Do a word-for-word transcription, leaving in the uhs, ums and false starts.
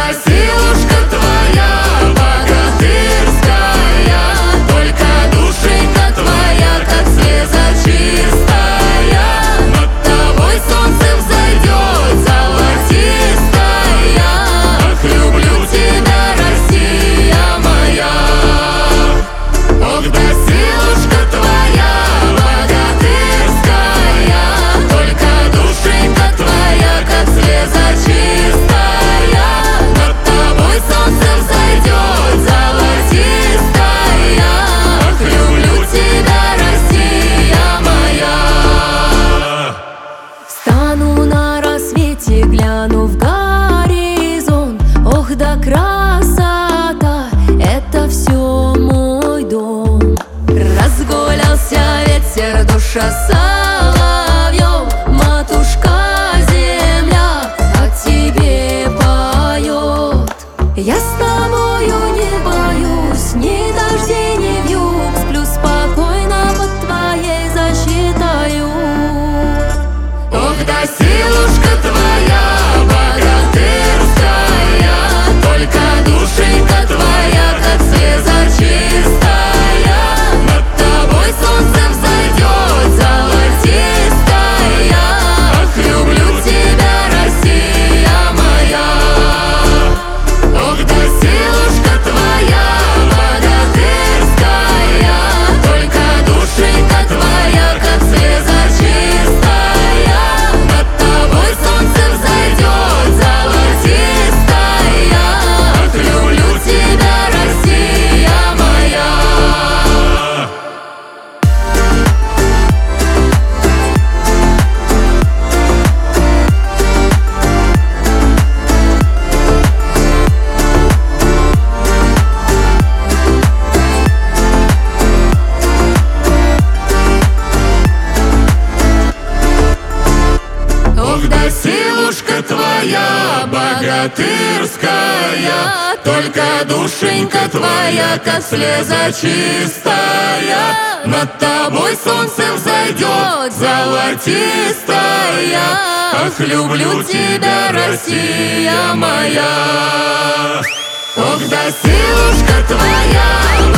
да силушка твоя богатырская, только душенька твоя, как слеза чистая. Над тобой солнце взойдет золотистая. Ах, люблю тебя, Россия моя. Ох, да силушка твоя богатырская, только душенька твоя, как слеза чистая. Над тобой солнце взойдет золотистая. Ах, люблю тебя, Россия моя. Встану на рассвете, гляну в горизонт. Ох, да красота, это все мой дом. Разгулялся ветер, душа соловьем. Матушка земля о тебе поет. Я с тобою не боюсь ни дождей, ни вьюг. Сплю спокойно под твоей защитою. Ох, да силушка твоя богатырская, только душенька твоя, как слеза чистая. Над тобой солнце взойдет золотистая. Ах, люблю тебя, Россия моя. Ох, да силушка твоя богатырская, только душенька твоя, как слеза чистая. Над тобой солнце взойдет золотистая. Ах, люблю тебя, Россия моя. Ох, да силушка твоя богатырская, только душенька твоя, как слеза чистая. Над тобой солнце взойдет золотистая. Ах, люблю тебя, Россия моя. Ох, да силушка твоя